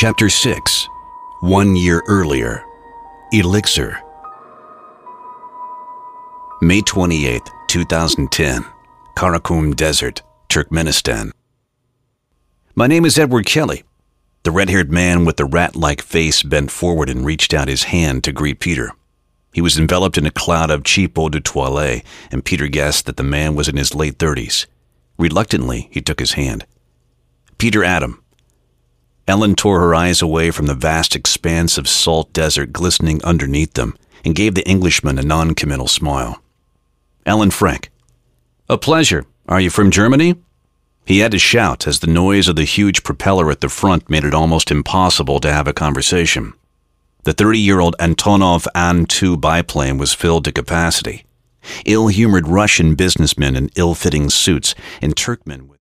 Chapter 6. 1 year earlier. Elixir. May 28, 2010. Karakum Desert, Turkmenistan. My name is Edward Kelly. The red-haired man with the rat-like face bent forward and reached out his hand to greet Peter. He was enveloped in a cloud of cheap eau de toilette, and Peter guessed that the man was in his late 30s. Reluctantly, he took his hand. Peter Adam. Ellen tore her eyes away from the vast expanse of salt desert glistening underneath them and gave the Englishman a non-committal smile. Ellen Frank. A pleasure. Are you from Germany? He had to shout as the noise of the huge propeller at the front made it almost impossible to have a conversation. The 30-year-old Antonov An-2 biplane was filled to capacity. Ill-humored Russian businessmen in ill-fitting suits and Turkmen with